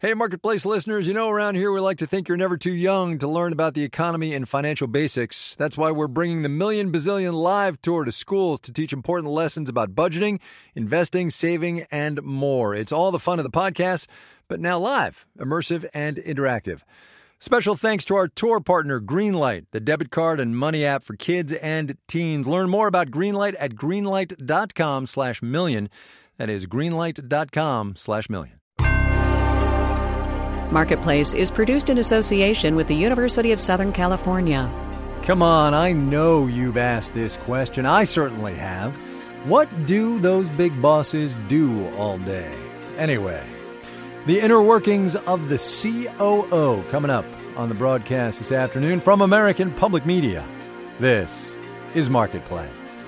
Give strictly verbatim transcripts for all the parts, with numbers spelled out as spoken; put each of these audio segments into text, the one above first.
Hey, Marketplace listeners, you know around here we like to think you're never too young to learn about the economy and financial basics. That's why we're bringing the Million Bazillion Live Tour to schools to teach important lessons about budgeting, investing, saving, and more. It's all the fun of the podcast, but now live, immersive, and interactive. Special thanks to our tour partner, Greenlight, the debit card and money app for kids and teens. Learn more about Greenlight at greenlight.com slash million. That is greenlight.com slash million. Marketplace is produced in association with the University of Southern California. Come on, I know you've asked this question. I certainly have. What do those big bosses do all day? Anyway, the inner workings of the C O O coming up on the broadcast this afternoon from American Public Media. This is Marketplace.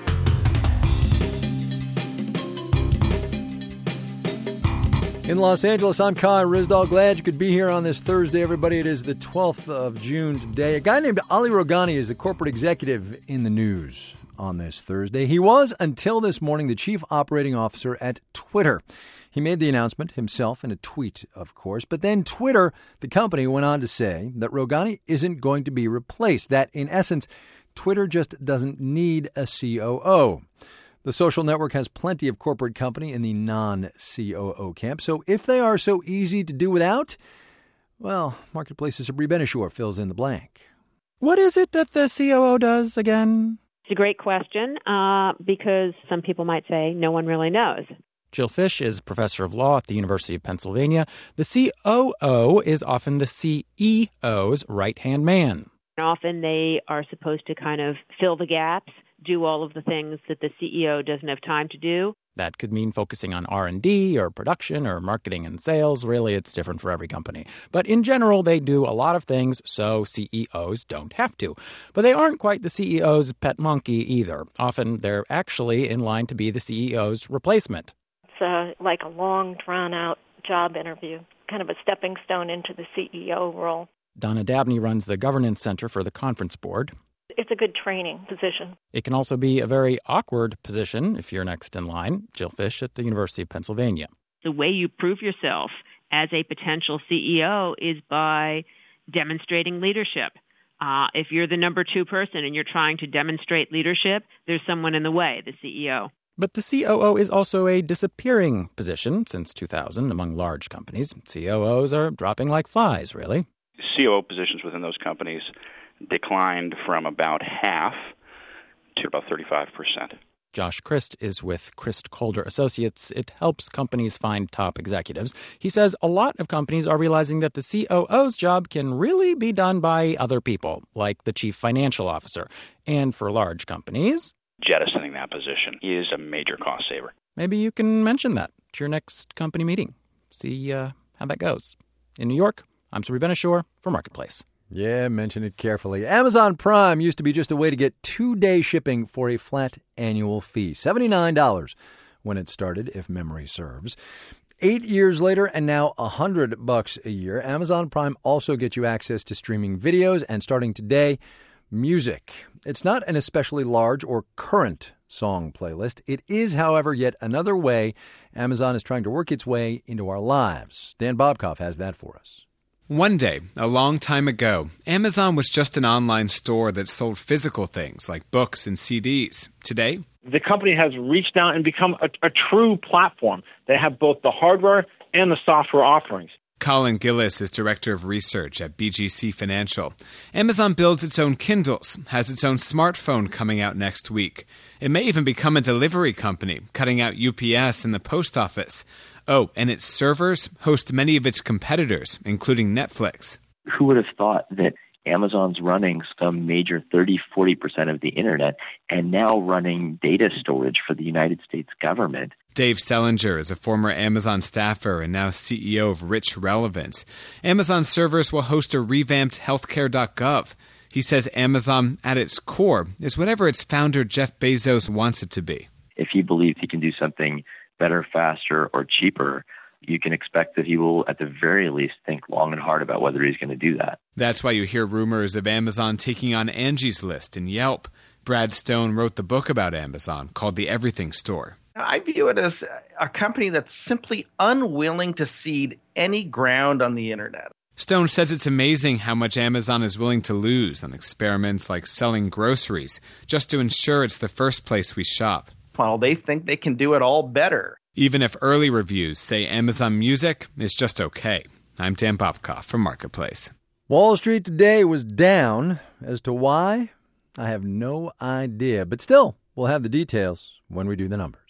In Los Angeles, I'm Kai Ryssdal. Glad you could be here on this Thursday, everybody. It is the twelfth of June today. A guy named Ali Rougani is the corporate executive in the news on this Thursday. He was, until this morning, the chief operating officer at Twitter. He made the announcement himself in a tweet, of course. But then Twitter, the company, went on to say that Rougani isn't going to be replaced, that, in essence, Twitter just doesn't need a C O O. The social network has plenty of corporate company in the non-C O O camp. So if they are so easy to do without, well, Marketplace's Sabri Benishore fills in the blank. What is it that the C O O does again? It's a great question uh, because some people might say no one really knows. Jill Fish is professor of law at the University of Pennsylvania. The C O O is often the C E O's right-hand man. Often they are supposed to kind of fill the gaps, do all of the things that the C E O doesn't have time to do. That could mean focusing on R and D or production or marketing and sales. Really, it's different for every company. But in general, they do a lot of things, so C E Os don't have to. But they aren't quite the C E O's pet monkey either. Often, they're actually in line to be the C E O's replacement. It's uh, like a long, drawn-out job interview, kind of a stepping stone into the C E O role. Donna Dabney runs the Governance Center for the Conference Board. It's a good training position. It can also be a very awkward position if you're next in line. Jill Fish at the University of Pennsylvania. The way you prove yourself as a potential C E O is by demonstrating leadership. Uh, if you're the number two person and you're trying to demonstrate leadership, there's someone in the way, the C E O. But the C O O is also a disappearing position since two thousand among large companies. C O Os are dropping like flies, really. C O O positions within those companies declined from about half to about thirty-five percent. Josh Christ is with Christ Calder Associates. It helps companies find top executives. He says a lot of companies are realizing that the C O O's job can really be done by other people, like the chief financial officer. And for large companies, jettisoning that position is a major cost saver. Maybe you can mention that at your next company meeting. See uh, how that goes. In New York, I'm Sabri Benishore for Marketplace. Yeah, mention it carefully. Amazon Prime used to be just a way to get two-day shipping for a flat annual fee. seventy-nine dollars when it started, if memory serves. Eight years later, and now one hundred bucks a year, Amazon Prime also gets you access to streaming videos, and starting today, music. It's not an especially large or current song playlist. It is, however, yet another way Amazon is trying to work its way into our lives. Dan Bobkoff has that for us. One day, a long time ago, Amazon was just an online store that sold physical things like books and C Ds. Today, the company has reached out and become a, a true platform. They have both the hardware and the software offerings. Colin Gillis is Director of Research at B G C Financial. Amazon builds its own Kindles, has its own smartphone coming out next week. It may even become a delivery company, cutting out U P S and the post office. Oh, and its servers host many of its competitors, including Netflix. Who would have thought that Amazon's running some major thirty, forty percent of the internet and now running data storage for the United States government? Dave Selinger is a former Amazon staffer and now C E O of Rich Relevance. Amazon servers will host a revamped healthcare dot gov. He says Amazon, at its core, is whatever its founder Jeff Bezos wants it to be. If he believes he can do something better, faster, or cheaper, you can expect that he will, at the very least, think long and hard about whether he's going to do that. That's why you hear rumors of Amazon taking on Angie's List and Yelp. Brad Stone wrote the book about Amazon called The Everything Store. I view it as a company that's simply unwilling to cede any ground on the internet. Stone says it's amazing how much Amazon is willing to lose on experiments like selling groceries just to ensure it's the first place we shop. Well, they think they can do it all better. Even if early reviews say Amazon Music is just okay. I'm Dan Bobkoff from Marketplace. Wall Street today was down. As to why, I have no idea. But still, we'll have the details when we do the numbers.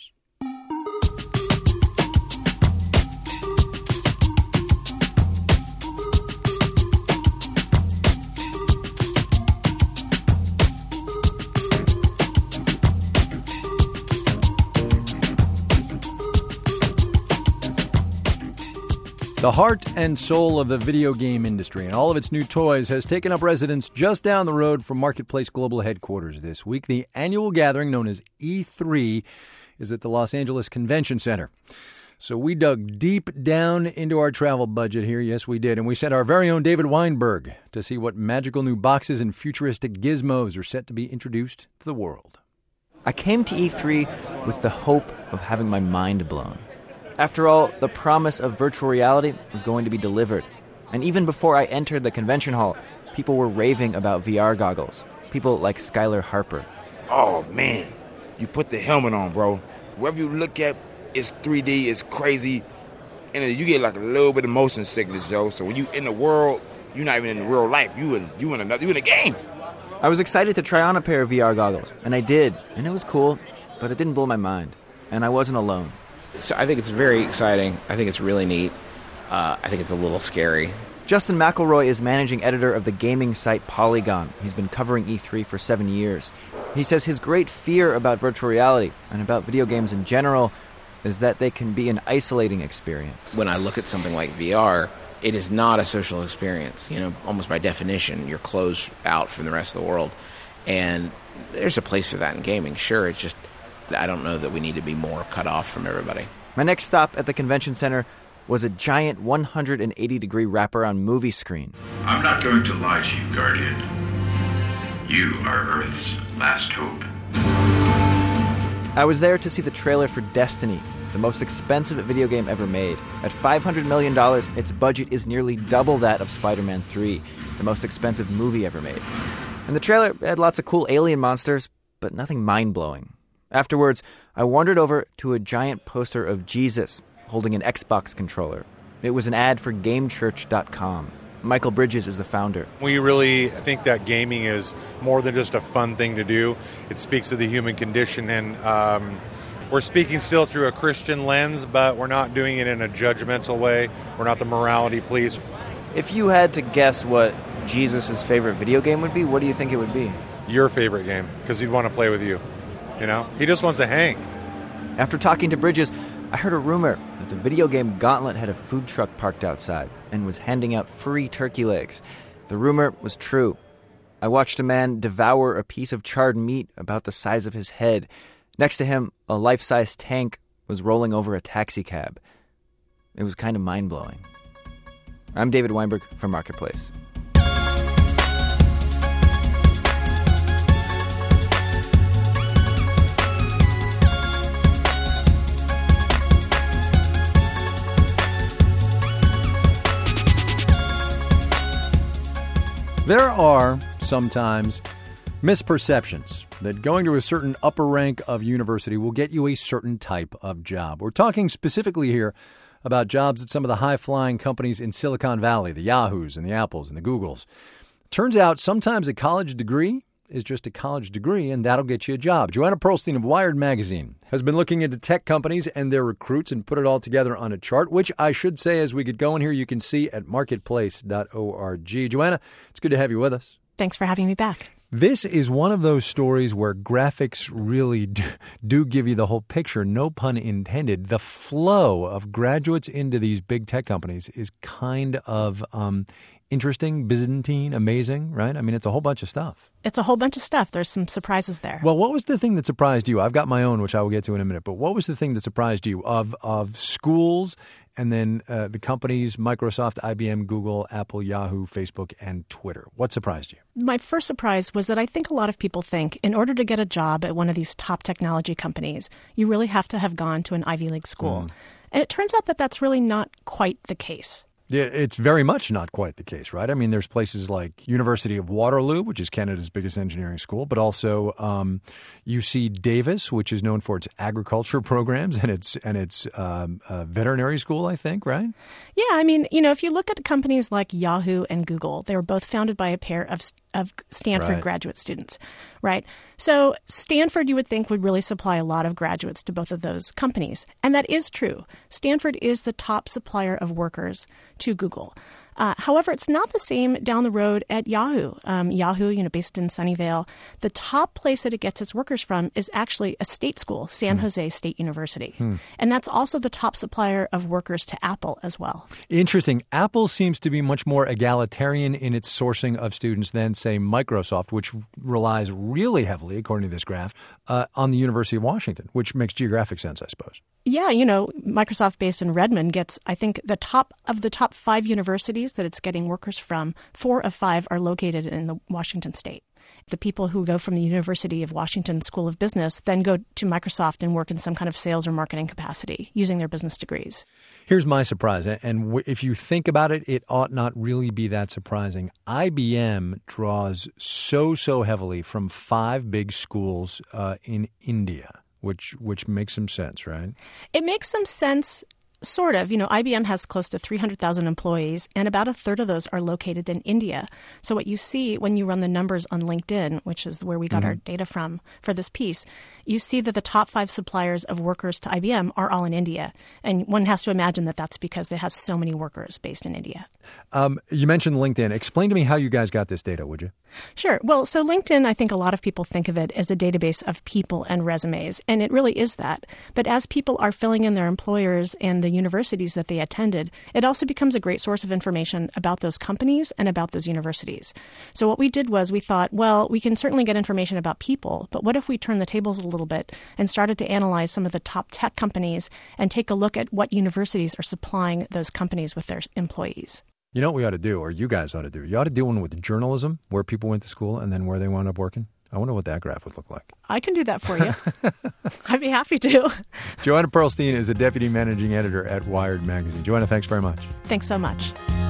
The heart and soul of the video game industry and all of its new toys has taken up residence just down the road from Marketplace Global headquarters this week. The annual gathering, known as E three, is at the Los Angeles Convention Center. So we dug deep down into our travel budget here. Yes, we did. And we sent our very own David Weinberg to see what magical new boxes and futuristic gizmos are set to be introduced to the world. I came to E three with the hope of having my mind blown. After all, the promise of virtual reality was going to be delivered. And even before I entered the convention hall, people were raving about V R goggles. People like Skylar Harper. Oh, man. You put the helmet on, bro. Wherever you look at, it's three D, it's crazy. And you get like a little bit of motion sickness, yo. So when you in the world, you're not even in real life. You in, you in, another, you in a game. I was excited to try on a pair of V R goggles. And I did. And it was cool. But it didn't blow my mind. And I wasn't alone. So I think it's very exciting. I think it's really neat. Uh, I think it's a little scary. Justin McElroy is managing editor of the gaming site Polygon. He's been covering E three for seven years. He says his great fear about virtual reality and about video games in general is that they can be an isolating experience. When I look at something like V R, it is not a social experience. You know, almost by definition, you're closed out from the rest of the world. And there's a place for that in gaming. Sure, it's just I don't know that we need to be more cut off from everybody. My next stop at the convention center was a giant one hundred eighty degree wraparound movie screen. I'm not going to lie to you, Guardian. You are Earth's last hope. I was there to see the trailer for Destiny, the most expensive video game ever made. At five hundred million dollars, its budget is nearly double that of Spider-Man three, the most expensive movie ever made. And the trailer had lots of cool alien monsters, but nothing mind-blowing. Afterwards, I wandered over to a giant poster of Jesus holding an Xbox controller. It was an ad for Game Church dot com. Michael Bridges is the founder. We really think that gaming is more than just a fun thing to do. It speaks to the human condition, and um, we're speaking still through a Christian lens, but we're not doing it in a judgmental way. We're not the morality police. If you had to guess what Jesus' favorite video game would be, what do you think it would be? Your favorite game, because he'd want to play with you. You know, he just wants to hang. After talking to Bridges, I heard a rumor that the video game Gauntlet had a food truck parked outside and was handing out free turkey legs. The rumor was true. I watched a man devour a piece of charred meat about the size of his head. Next to him, a life-size tank was rolling over a taxi cab. It was kind of mind-blowing. I'm David Weinberg from Marketplace. There are sometimes misperceptions that going to a certain upper rank of university will get you a certain type of job. We're talking specifically here about jobs at some of the high-flying companies in Silicon Valley, the Yahoos and the Apples and the Googles. Turns out sometimes a college degree is just a college degree, and that'll get you a job. Joanna Pearlstein of Wired Magazine has been looking into tech companies and their recruits and put it all together on a chart, which I should say as we get going here, you can see at marketplace dot org. Joanna, it's good to have you with us. Thanks for having me back. This is one of those stories where graphics really do, do give you the whole picture, no pun intended. The flow of graduates into these big tech companies is kind of um, interesting, Byzantine, amazing, right? I mean, it's a whole bunch of stuff. It's a whole bunch of stuff. There's some surprises there. Well, what was the thing that surprised you? I've got my own, which I will get to in a minute. But what was the thing that surprised you of of schools and then uh, the companies, Microsoft, I B M, Google, Apple, Yahoo, Facebook, and Twitter. What surprised you? My first surprise was that I think a lot of people think in order to get a job at one of these top technology companies, you really have to have gone to an Ivy League school. Mm. And it turns out that that's really not quite the case. Yeah, it's very much not quite the case, right? I mean, there's places like University of Waterloo, which is Canada's biggest engineering school, but also um, U C Davis, which is known for its agriculture programs and its and its um, uh, veterinary school, I think, right? Yeah, I mean, you know, if you look at companies like Yahoo and Google, they were both founded by a pair of of Stanford Right. graduate students, right? So Stanford, you would think, would really supply a lot of graduates to both of those companies. And that is true. Stanford is the top supplier of workers to Google. Uh, however, it's not the same down the road at Yahoo. Um, Yahoo, you know, based in Sunnyvale, the top place that it gets its workers from is actually a state school, San Hmm. Jose State University. Hmm. And that's also the top supplier of workers to Apple as well. Interesting. Apple seems to be much more egalitarian in its sourcing of students than, say, Microsoft, which relies really heavily, according to this graph, uh, on the University of Washington, which makes geographic sense, I suppose. Yeah, you know, Microsoft based in Redmond gets, I think, the top of the top five universities that it's getting workers from, four of five are located in the Washington state. The people who go from the University of Washington School of Business then go to Microsoft and work in some kind of sales or marketing capacity using their business degrees. Here's my surprise, and w- if you think about it, it ought not really be that surprising. I B M draws so, so heavily from five big schools uh, in India, which which makes some sense, right? It makes some sense. Sort of. You know, I B M has close to three hundred thousand employees, and about a third of those are located in India. So what you see when you run the numbers on LinkedIn, which is where we got Mm-hmm. our data from for this piece, you see that the top five suppliers of workers to I B M are all in India. And one has to imagine that that's because it has so many workers based in India. Um, you mentioned LinkedIn. Explain to me how you guys got this data, would you? Sure. Well, so LinkedIn, I think a lot of people think of it as a database of people and resumes, and it really is that. But as people are filling in their employers and the universities that they attended, it also becomes a great source of information about those companies and about those universities. So what we did was we thought, well, we can certainly get information about people, but what if we turn the tables a little bit and started to analyze some of the top tech companies and take a look at what universities are supplying those companies with their employees? You know what we ought to do, or you guys ought to do? You ought to do one with journalism, where people went to school and then where they wound up working. I wonder what that graph would look like. I can do that for you. I'd be happy to. Joanna Pearlstein is a deputy managing editor at Wired Magazine. Joanna, thanks very much. Thanks so much.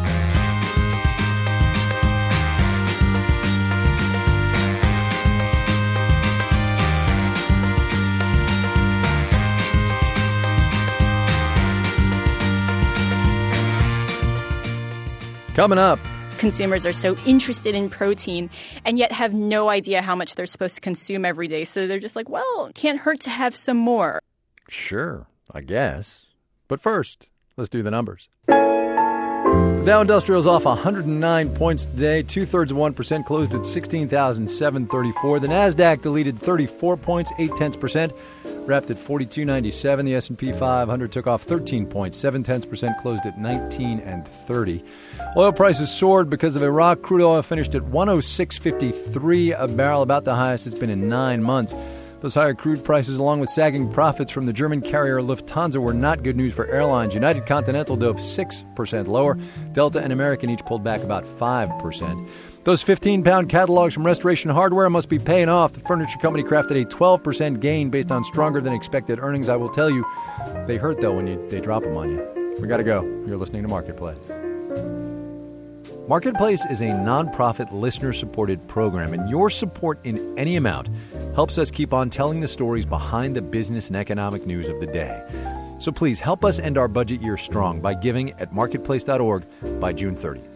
Coming up. Consumers are so interested in protein and yet have no idea how much they're supposed to consume every day. So they're just like, well, can't hurt to have some more. Sure, I guess. But first, let's do the numbers. The Dow Industrial's off one hundred nine points today, two-thirds of one percent, closed at sixteen thousand seven hundred thirty-four. The Nasdaq deleted thirty-four points, eight-tenths percent, wrapped at forty-two ninety-seven. The S and P five hundred took off thirteen points, seven-tenths percent, closed at nineteen and thirty. Oil prices soared because of Iraq. Crude oil finished at one oh six fifty-three a barrel, about the highest it's been in nine months. Those higher crude prices, along with sagging profits from the German carrier Lufthansa, were not good news for airlines. United Continental dove six percent lower. Delta and American each pulled back about five percent. Those fifteen-pound catalogs from Restoration Hardware must be paying off. The furniture company crafted a twelve percent gain based on stronger-than-expected earnings. I will tell you, they hurt, though, when you, they drop them on you. We got to go. You're listening to Marketplace. Marketplace is a nonprofit, listener-supported program, and your support in any amount helps us keep on telling the stories behind the business and economic news of the day. So please help us end our budget year strong by giving at marketplace dot org by June thirtieth.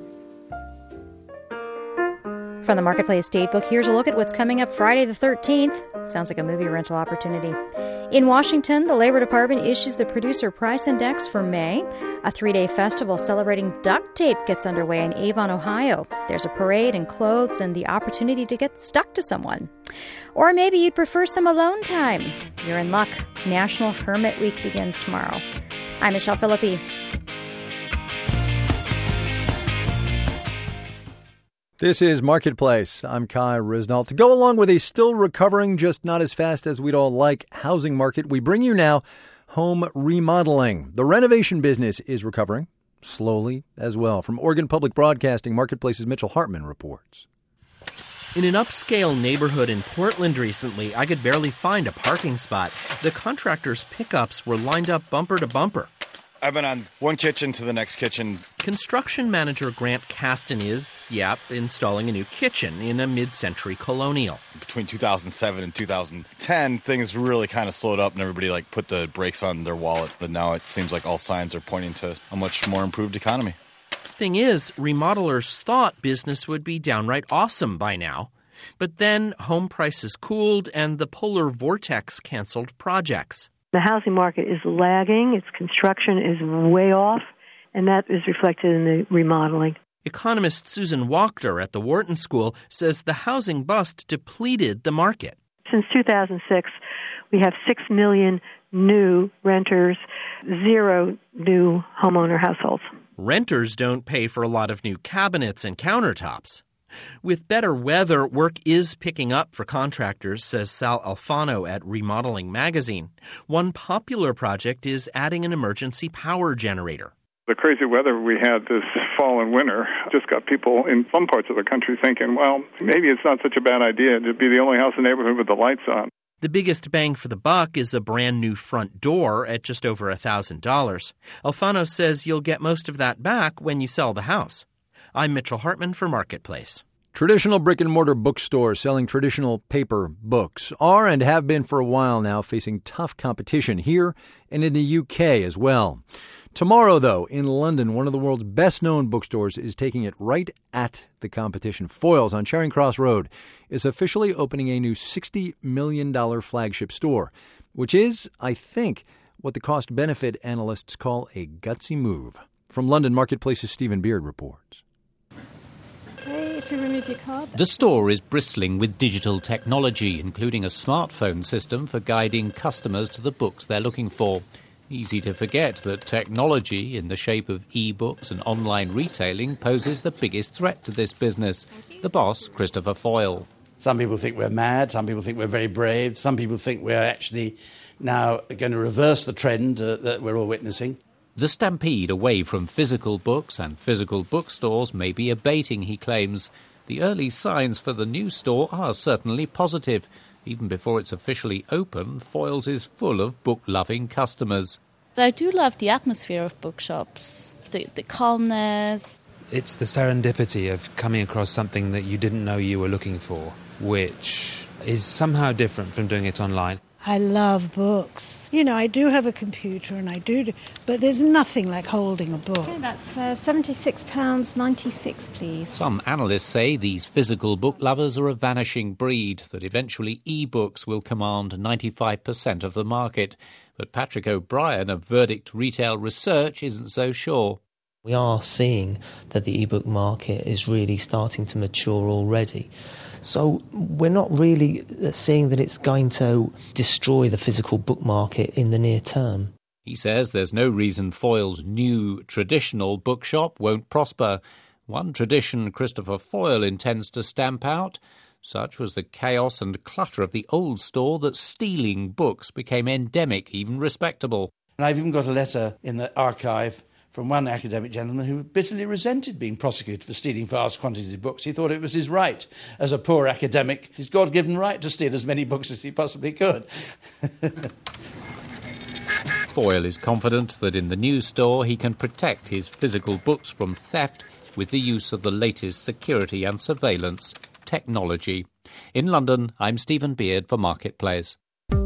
From the Marketplace Datebook, here's a look at what's coming up Friday the thirteenth. Sounds like a movie rental opportunity. In Washington, the Labor Department issues the Producer Price Index for May. A three-day festival celebrating duct tape gets underway in Avon, Ohio. There's a parade and clothes and the opportunity to get stuck to someone. Or maybe you'd prefer some alone time. You're in luck. National Hermit Week begins tomorrow. I'm Michelle Philippi. This is Marketplace. I'm Kai Risnall. To go along with a still recovering, just not as fast as we'd all like, housing market, we bring you now home remodeling. The renovation business is recovering slowly as well. From Oregon Public Broadcasting, Marketplace's Mitchell Hartman reports. In an upscale neighborhood in Portland recently, I could barely find a parking spot. The contractor's pickups were lined up bumper to bumper. I've been on one kitchen to the next kitchen. Construction manager Grant Caston is, yep, installing a new kitchen in a mid-century colonial. Between two thousand seven and two thousand ten, things really kind of slowed up and everybody like put the brakes on their wallet. But now it seems like all signs are pointing to a much more improved economy. Thing is, remodelers thought business would be downright awesome by now. But then home prices cooled and the polar vortex canceled projects. The housing market is lagging, its construction is way off, and that is reflected in the remodeling. Economist Susan Wachter at the Wharton School says the housing bust depleted the market. Since two thousand six, we have six million new renters, zero new homeowner households. Renters don't pay for a lot of new cabinets and countertops. With better weather, work is picking up for contractors, says Sal Alfano at Remodeling Magazine. One popular project is adding an emergency power generator. The crazy weather we had this fall and winter just got people in some parts of the country thinking, well, maybe it's not such a bad idea to be the only house in the neighborhood with the lights on. The biggest bang for the buck is a brand new front door at just over one thousand dollars. Alfano says you'll get most of that back when you sell the house. I'm Mitchell Hartman for Marketplace. Traditional brick-and-mortar bookstores selling traditional paper books are and have been for a while now facing tough competition here and in the U K as well. Tomorrow, though, in London, one of the world's best-known bookstores is taking it right at the competition. Foyles on Charing Cross Road is officially opening a new sixty million dollars flagship store, which is, I think, what the cost-benefit analysts call a gutsy move. From London, Marketplace's Stephen Beard reports. If you remove your card. The store is bristling with digital technology, including a smartphone system for guiding customers to the books they're looking for. Easy to forget that technology in the shape of e-books and online retailing poses the biggest threat to this business. The boss, Christopher Foyle. Some people think we're mad, some people think we're very brave, some people think we're actually now going to reverse the trend uh, that we're all witnessing. The stampede away from physical books and physical bookstores may be abating, he claims. The early signs for the new store are certainly positive. Even before it's officially open, Foyles is full of book-loving customers. I do love the atmosphere of bookshops, the, the calmness. It's the serendipity of coming across something that you didn't know you were looking for, which is somehow different from doing it online. I love books. You know, I do have a computer and I do, but there's nothing like holding a book. Okay, that's uh, seventy-six pounds ninety-six, please. Some analysts say these physical book lovers are a vanishing breed, that eventually e-books will command ninety-five percent of the market. But Patrick O'Brien of Verdict Retail Research isn't so sure. We are seeing that the e-book market is really starting to mature already. So we're not really seeing that it's going to destroy the physical book market in the near term. He says there's no reason Foyle's new traditional bookshop won't prosper. One tradition Christopher Foyle intends to stamp out. Such was the chaos and clutter of the old store that stealing books became endemic, even respectable. And I've even got a letter in the archive from one academic gentleman who bitterly resented being prosecuted for stealing vast quantities of books. He thought it was his right as a poor academic, his God-given right to steal as many books as he possibly could. Foyle is confident that in the new store he can protect his physical books from theft with the use of the latest security and surveillance technology. In London, I'm Stephen Beard for Marketplace.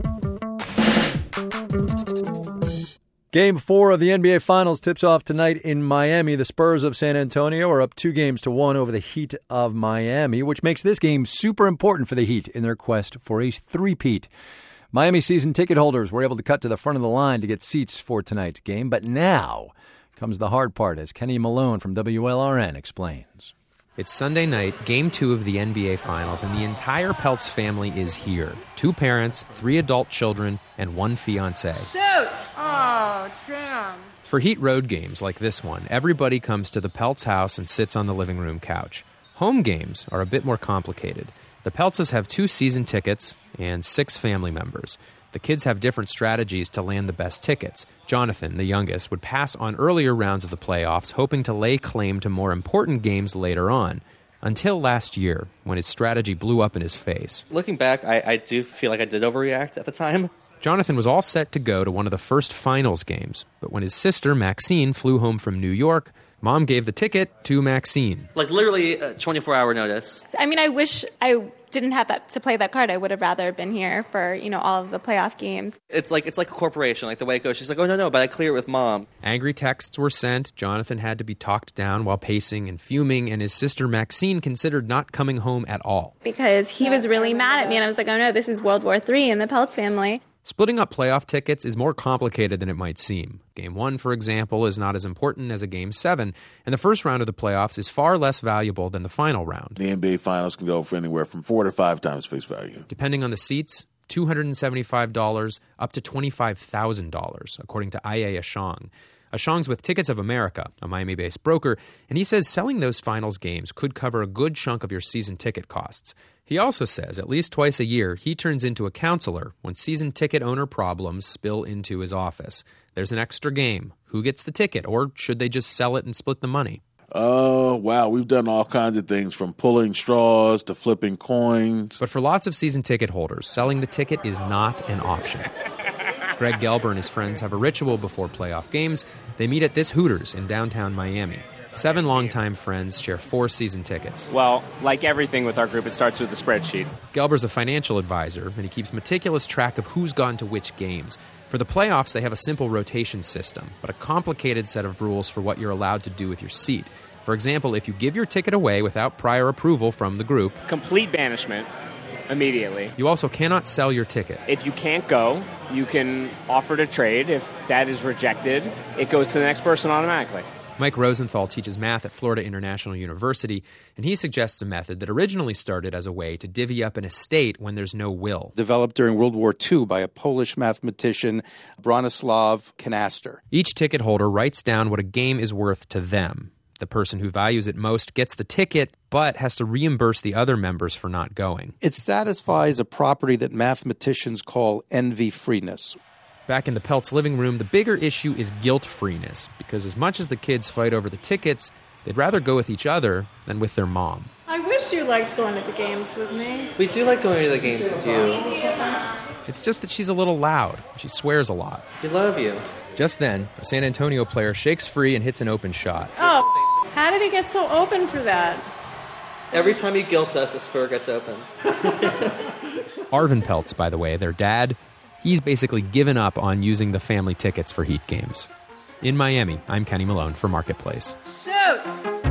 Game four of the N B A Finals tips off tonight in Miami. The Spurs of San Antonio are up two games to one over the Heat of Miami, which makes this game super important for the Heat in their quest for a three-peat. Miami season ticket holders were able to cut to the front of the line to get seats for tonight's game, but now comes the hard part, as Kenny Malone from W L R N explains. It's Sunday night, game two of the N B A Finals, and the entire Peltz family is here. Two parents, three adult children, and one fiancé. Shoot! Oh, damn. For Heat road games like this one, everybody comes to the Peltz house and sits on the living room couch. Home games are a bit more complicated. The Peltzes have two season tickets and six family members. The kids have different strategies to land the best tickets. Jonathan, the youngest, would pass on earlier rounds of the playoffs, hoping to lay claim to more important games later on. Until last year, when his strategy blew up in his face. Looking back, I, I do feel like I did overreact at the time. Jonathan was all set to go to one of the first finals games, but when his sister, Maxine, flew home from New York, Mom gave the ticket to Maxine. Like literally a twenty-four hour notice. I mean, I wish I didn't have that to play that card. I would have rather been here for, you know, all of the playoff games. It's like it's like a corporation, like the way it goes. She's like, oh, no, no, but I clear it with Mom. Angry texts were sent. Jonathan had to be talked down while pacing and fuming, and his sister Maxine considered not coming home at all. Because he was really mad at me, and I was like, oh, no, this is World War Three in the Peltz family. Splitting up playoff tickets is more complicated than it might seem. Game one, for example, is not as important as a Game seven, and the first round of the playoffs is far less valuable than the final round. The N B A Finals can go for anywhere from four to five times face value. Depending on the seats, two hundred seventy-five dollars up to twenty-five thousand dollars, according to I A Ashong. Ashong's with Tickets of America, a Miami-based broker, and he says selling those finals games could cover a good chunk of your season ticket costs. He also says at least twice a year he turns into a counselor when season ticket owner problems spill into his office. There's an extra game. Who gets the ticket, or should they just sell it and split the money? Oh, uh, wow. We've done all kinds of things from pulling straws to flipping coins. But for lots of season ticket holders, selling the ticket is not an option. Greg Gelber and his friends have a ritual before playoff games. They meet at this Hooters in downtown Miami. Seven longtime friends share four season tickets. Well, like everything with our group, it starts with a spreadsheet. Gelber's a financial advisor, and he keeps meticulous track of who's gone to which games. For the playoffs, they have a simple rotation system, but a complicated set of rules for what you're allowed to do with your seat. For example, if you give your ticket away without prior approval from the group... Complete banishment immediately. You also cannot sell your ticket. If you can't go, you can offer to trade. If that is rejected, it goes to the next person automatically. Mike Rosenthal teaches math at Florida International University, and he suggests a method that originally started as a way to divvy up an estate when there's no will. Developed during World War Two by a Polish mathematician, Bronislaw Kanaster. Each ticket holder writes down what a game is worth to them. The person who values it most gets the ticket, but has to reimburse the other members for not going. It satisfies a property that mathematicians call envy-freeness. Back in the Peltz living room, the bigger issue is guilt-freeness, because as much as the kids fight over the tickets, they'd rather go with each other than with their mom. I wish you liked going to the games with me. We do like going to the games with you. It's just that she's a little loud. She swears a lot. We love you. Just then, a San Antonio player shakes free and hits an open shot. Oh, how did he get so open for that? Every time you guilt us, a spur gets open. Arvin Peltz, by the way, their dad, he's basically given up on using the family tickets for Heat games. In Miami, I'm Kenny Malone for Marketplace. Shoot!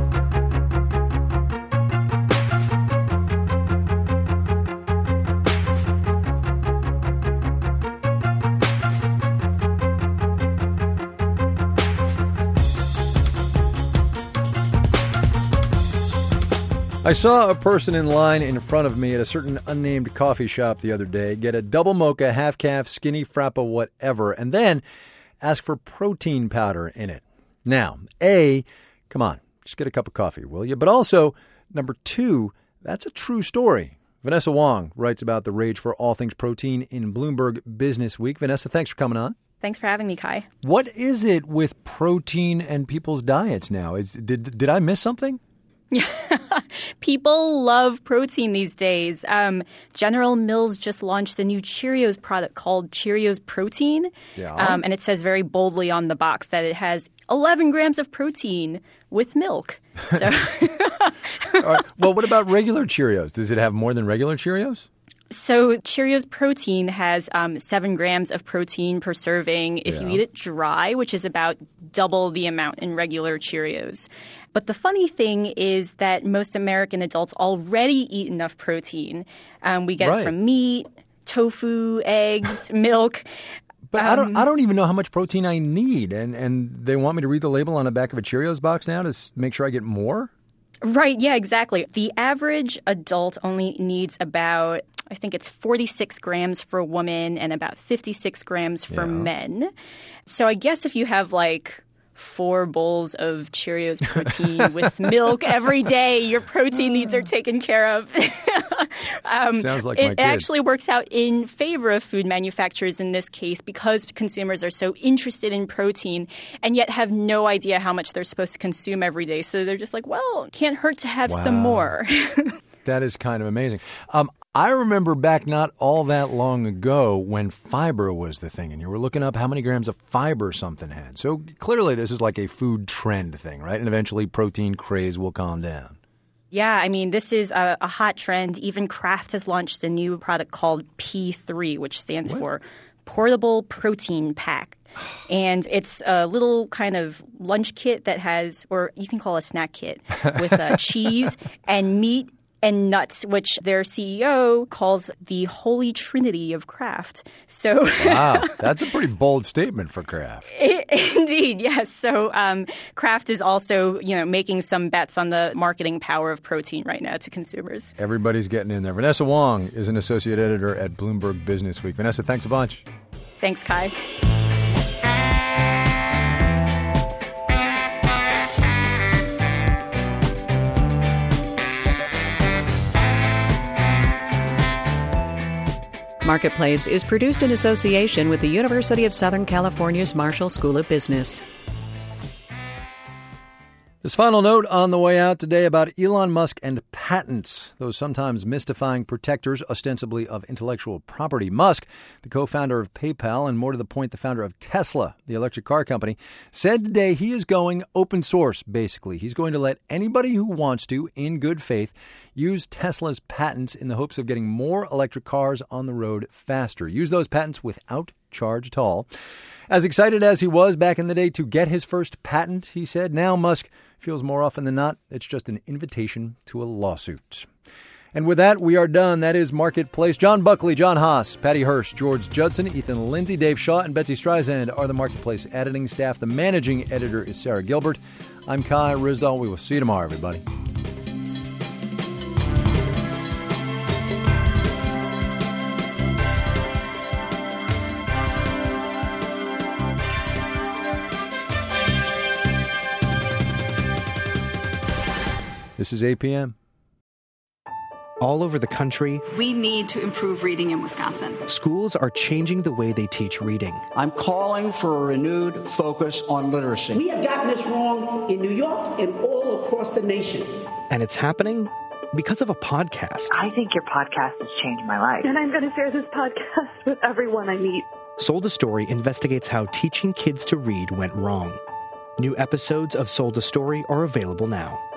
I saw a person in line in front of me at a certain unnamed coffee shop the other day get a double mocha, half calf, skinny frappa, whatever, and then ask for protein powder in it. Now, A, come on, just get a cup of coffee, will you? But also, number two, that's a true story. Vanessa Wong writes about the rage for all things protein in Bloomberg Business Week. Vanessa, thanks for coming on. Thanks for having me, Kai. What is it with protein and people's diets now? Is, did, did I miss something? Yeah, people love protein these days. Um, General Mills just launched a new Cheerios product called Cheerios Protein. Yeah. Um, and it says very boldly on the box that it has eleven grams of protein with milk. So, All right. Well, what about regular Cheerios? Does it have more than regular Cheerios? So Cheerios Protein has um, seven grams of protein per serving if Yeah. you eat it dry, which is about double the amount in regular Cheerios. But the funny thing is that most American adults already eat enough protein. Um, we get Right. it from meat, tofu, eggs, milk. But I don't. Um, I don't even know how much protein I need, and and they want me to read the label on the back of a Cheerios box now to s- make sure I get more. Right, yeah, exactly. The average adult only needs about, I think it's forty-six grams for a woman and about fifty-six grams for Yeah. men. So I guess if you have like four bowls of Cheerios protein with milk every day, your protein needs are taken care of. Um, Sounds like it my kid. actually works out in favor of food manufacturers in this case because consumers are so interested in protein and yet have no idea how much they're supposed to consume every day. So they're just like, well, can't hurt to have Wow. some more. That is kind of amazing. Um, I remember back not all that long ago when fiber was the thing, and you were looking up how many grams of fiber something had. So clearly this is like a food trend thing, right? And eventually protein craze will calm down. Yeah, I mean, this is a, a hot trend. Even Kraft has launched a new product called P three, which stands what? for Portable Protein Pack. And it's a little kind of lunch kit that has, or you can call it a snack kit, with uh, cheese and meat and nuts, which their C E O calls the holy trinity of Kraft. So, wow, that's a pretty bold statement for Kraft. It, indeed, yes. So um, Kraft is also, you know, making some bets on the marketing power of protein right now to consumers. Everybody's getting in there. Vanessa Wong is an associate editor at Bloomberg Business Week. Vanessa, thanks a bunch. Thanks, Kai. Marketplace is produced in association with the University of Southern California's Marshall School of Business. This final note on the way out today about Elon Musk and patents, those sometimes mystifying protectors ostensibly of intellectual property. Musk, the co-founder of PayPal and more to the point, the founder of Tesla, the electric car company, said today he is going open source, basically. He's going to let anybody who wants to, in good faith, use Tesla's patents in the hopes of getting more electric cars on the road faster. Use those patents without charge at all. As excited as he was back in the day to get his first patent, he said, now Musk feels more often than not it's just an invitation to a lawsuit. And with that, we are done. That is Marketplace. John Buckley, John Haas, Patty Hearst, George Judson, Ethan Lindsay, Dave Shaw, and Betsy Streisand are the Marketplace editing staff. The managing editor is Sarah Gilbert. I'm Kai Ryssdal. We will see you tomorrow, everybody. This is A P M. All over the country, we need to improve reading in Wisconsin. Schools are changing the way they teach reading. I'm calling for a renewed focus on literacy. We have gotten this wrong in New York and all across the nation. And it's happening because of a podcast. I think your podcast has changed my life. And I'm going to share this podcast with everyone I meet. Sold a Story investigates how teaching kids to read went wrong. New episodes of Sold a Story are available now.